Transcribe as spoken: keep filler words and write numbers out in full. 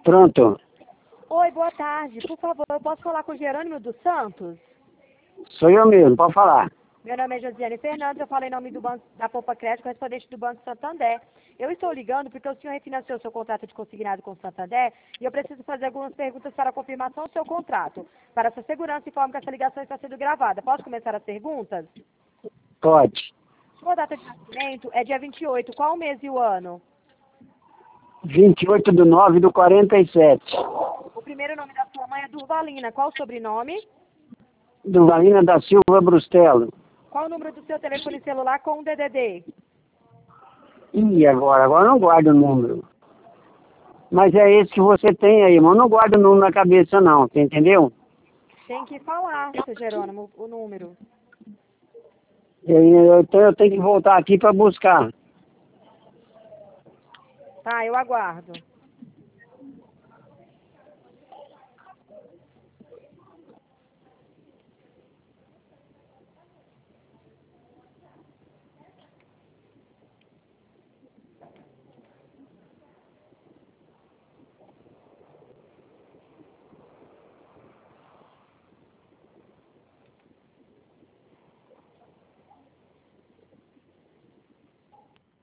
Pronto. Oi, boa tarde. Por favor, eu posso falar com o Jerônimo dos Santos? Sou eu mesmo, pode falar. Meu nome é Josiane Fernandes, eu falo em nome do banco, da Poupa Crédito, correspondente do Banco Santander. Eu estou ligando porque o senhor refinanciou seu contrato de consignado com o Santander e eu preciso fazer algumas perguntas para a confirmação do seu contrato. Para sua segurança, informo que essa ligação está sendo gravada. Posso começar as perguntas? Pode. Sua data de nascimento é dia vinte e oito. Qual o mês e o ano? vinte e oito do nove do quarenta e sete. O primeiro nome da sua mãe é Durvalina. Qual o sobrenome? Durvalina da Silva Brustelo. Qual o número do seu telefone celular com o D D D? Ih, agora, agora eu não guardo o número. Mas é esse que você tem aí, mas eu não guardo o número na cabeça não, você entendeu? Tem que falar, seu Jerônimo, o número. Eu, eu, então eu tenho que voltar aqui para buscar. Tá, eu aguardo.